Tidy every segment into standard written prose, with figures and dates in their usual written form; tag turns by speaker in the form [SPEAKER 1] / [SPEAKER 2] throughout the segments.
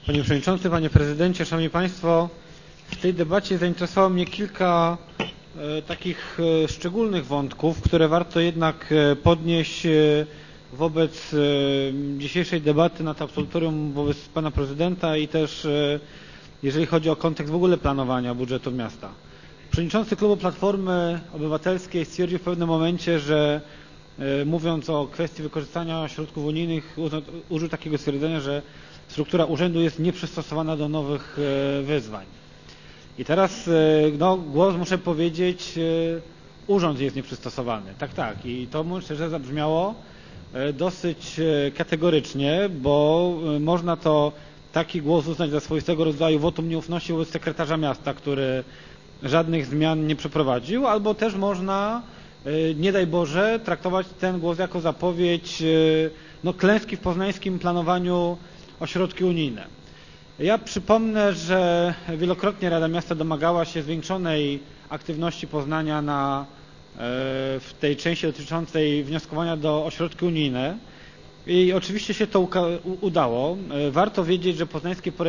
[SPEAKER 1] Panie Przewodniczący, Panie Prezydencie, Szanowni Państwo, w tej debacie zainteresowało mnie kilka takich szczególnych wątków, które warto jednak podnieść wobec dzisiejszej debaty nad absolutorium wobec Pana Prezydenta i też jeżeli chodzi o kontekst w ogóle planowania budżetu miasta. Przewodniczący Klubu Platformy Obywatelskiej stwierdził w pewnym momencie, że mówiąc o kwestii wykorzystania środków unijnych, użył takiego stwierdzenia, że struktura urzędu jest nieprzystosowana do nowych wyzwań. I teraz głos, muszę powiedzieć, urząd jest nieprzystosowany. Tak. I to szczerze zabrzmiało dosyć kategorycznie, bo można to taki głos uznać za swoistego rodzaju wotum nieufności wobec sekretarza miasta, który żadnych zmian nie przeprowadził, albo też można, nie daj Boże, traktować ten głos jako zapowiedź klęski w poznańskim planowaniu o środki unijne. Ja przypomnę, że wielokrotnie Rada Miasta domagała się zwiększonej aktywności Poznania w tej części dotyczącej wnioskowania o środki unijne i oczywiście się to udało. Warto wiedzieć, że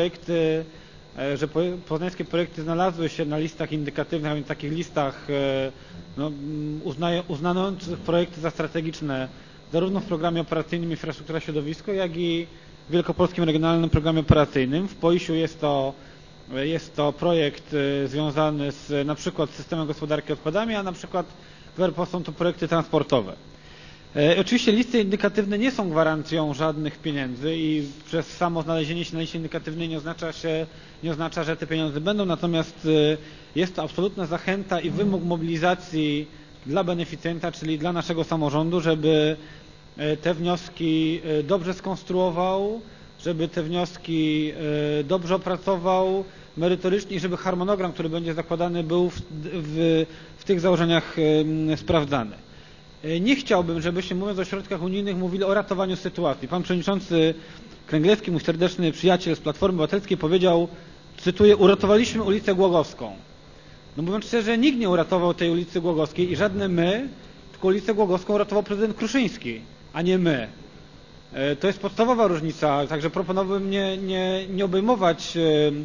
[SPEAKER 1] poznańskie projekty znalazły się na listach indykatywnych, a więc takich listach uznających projekty za strategiczne zarówno w programie operacyjnym Infrastruktura Środowisko, jak i w Wielkopolskim Regionalnym Programie Operacyjnym. W Poiściu jest to projekt związany na przykład z systemem gospodarki odpadami, a na przykład w RPO są to projekty transportowe. Oczywiście listy indykatywne nie są gwarancją żadnych pieniędzy i przez samo znalezienie się na liście indykatywnej nie oznacza, że te pieniądze będą, natomiast jest to absolutna zachęta i wymóg mobilizacji dla beneficjenta, czyli dla naszego samorządu, żeby te wnioski dobrze skonstruował, żeby te wnioski dobrze opracował merytorycznie i żeby harmonogram, który będzie zakładany, był w tych założeniach sprawdzany. Nie chciałbym, żebyśmy, mówiąc o środkach unijnych, mówili o ratowaniu sytuacji. Pan przewodniczący Kręglecki, mój serdeczny przyjaciel z Platformy Obywatelskiej, powiedział, cytuję, uratowaliśmy ulicę Głogowską. Mówiąc szczerze, nikt nie uratował tej ulicy Głogowskiej i żadne my, tylko ulicę Głogowską uratował prezydent Kruszyński, a nie my. To jest podstawowa różnica, także proponowałbym nie obejmować,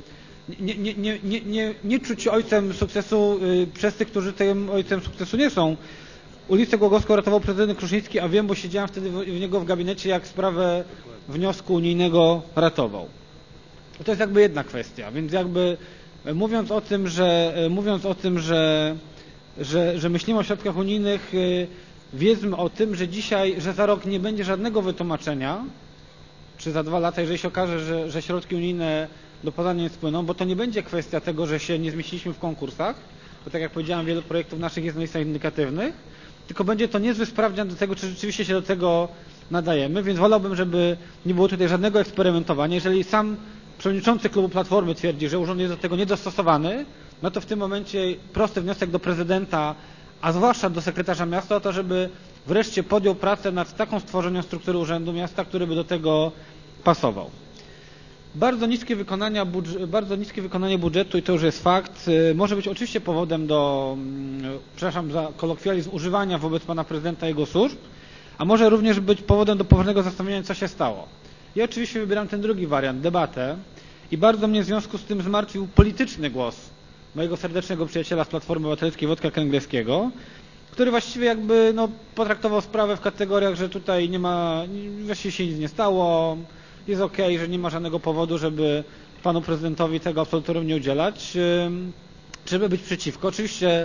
[SPEAKER 1] nie czuć się ojcem sukcesu przez tych, którzy tym ojcem sukcesu nie są. Ulicę Głogowską ratował prezydent Kruszyński, a wiem, bo siedziałem wtedy u niego w gabinecie, jak sprawę wniosku unijnego ratował. To jest jakby jedna kwestia, więc jakby mówiąc o tym, że myślimy o środkach unijnych, wiedzmy o tym, że za rok nie będzie żadnego wytłumaczenia, czy za 2 lata, jeżeli się okaże, że środki unijne do Poznania nie spłyną, bo to nie będzie kwestia tego, że się nie zmieściliśmy w konkursach, bo tak jak powiedziałem, wiele projektów naszych jest na listach indykatywnych, tylko będzie to niezły sprawdzian do tego, czy rzeczywiście się do tego nadajemy, więc wolałbym, żeby nie było tutaj żadnego eksperymentowania. Jeżeli sam przewodniczący klubu Platformy twierdzi, że urząd jest do tego niedostosowany, no to w tym momencie prosty wniosek do prezydenta, a zwłaszcza do sekretarza miasta o to, żeby wreszcie podjął pracę nad taką stworzeniem struktury urzędu miasta, który by do tego pasował. Bardzo niskie wykonanie budżetu, i to już jest fakt, może być oczywiście powodem przepraszam za kolokwializm, używania wobec pana prezydenta jego służb, a może również być powodem do poważnego zastanowienia, co się stało. Ja oczywiście wybieram ten drugi wariant, debatę, i bardzo mnie w związku z tym zmartwił polityczny głos mojego serdecznego przyjaciela z Platformy Obywatelskiej, Wojtka Kręgleckiego, który właściwie jakby potraktował sprawę w kategoriach, że tutaj właściwie się nic nie stało, jest okej, że nie ma żadnego powodu, żeby panu prezydentowi tego absolutorium nie udzielać, żeby być przeciwko. Oczywiście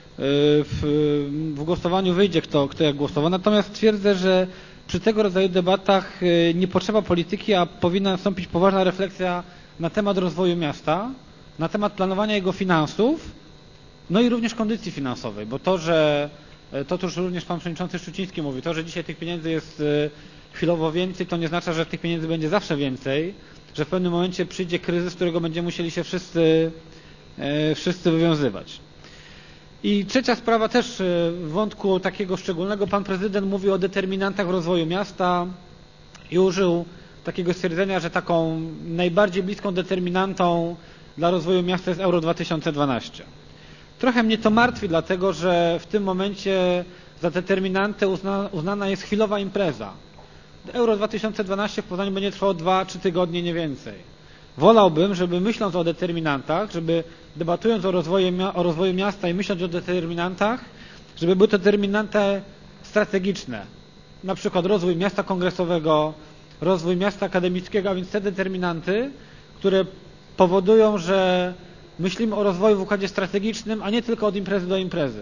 [SPEAKER 1] w głosowaniu wyjdzie kto jak głosował, natomiast twierdzę, że przy tego rodzaju debatach nie potrzeba polityki, a powinna nastąpić poważna refleksja na temat rozwoju miasta, na temat planowania jego finansów, no i również kondycji finansowej, bo to już również pan przewodniczący Szczuciński mówi, to, że dzisiaj tych pieniędzy jest chwilowo więcej, to nie oznacza, że tych pieniędzy będzie zawsze więcej, że w pewnym momencie przyjdzie kryzys, z którego będziemy musieli się wszyscy wywiązywać. I trzecia sprawa też w wątku takiego szczególnego. Pan prezydent mówi o determinantach rozwoju miasta i użył takiego stwierdzenia, że taką najbardziej bliską determinantą dla rozwoju miasta jest Euro 2012. Trochę mnie to martwi, dlatego że w tym momencie za determinantę uznana jest chwilowa impreza. Euro 2012 w Poznaniu będzie trwało 2-3 tygodnie, nie więcej. wolałbym, żeby myśląc o determinantach, żeby debatując o rozwoju miasta i myśląc o determinantach, żeby były to determinanty strategiczne. Na przykład rozwój miasta kongresowego, rozwój miasta akademickiego, a więc te determinanty, które powodują, że myślimy o rozwoju w układzie strategicznym, a nie tylko od imprezy do imprezy.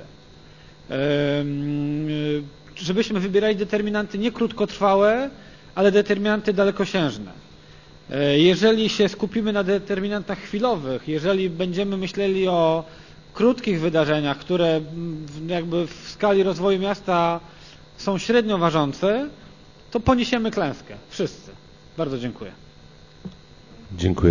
[SPEAKER 1] Żebyśmy wybierali determinanty nie krótkotrwałe, ale determinanty dalekosiężne. Jeżeli się skupimy na determinantach chwilowych, jeżeli będziemy myśleli o krótkich wydarzeniach, które jakby w skali rozwoju miasta są średnio ważące, to poniesiemy klęskę. Wszyscy. Bardzo dziękuję.
[SPEAKER 2] Dziękuję.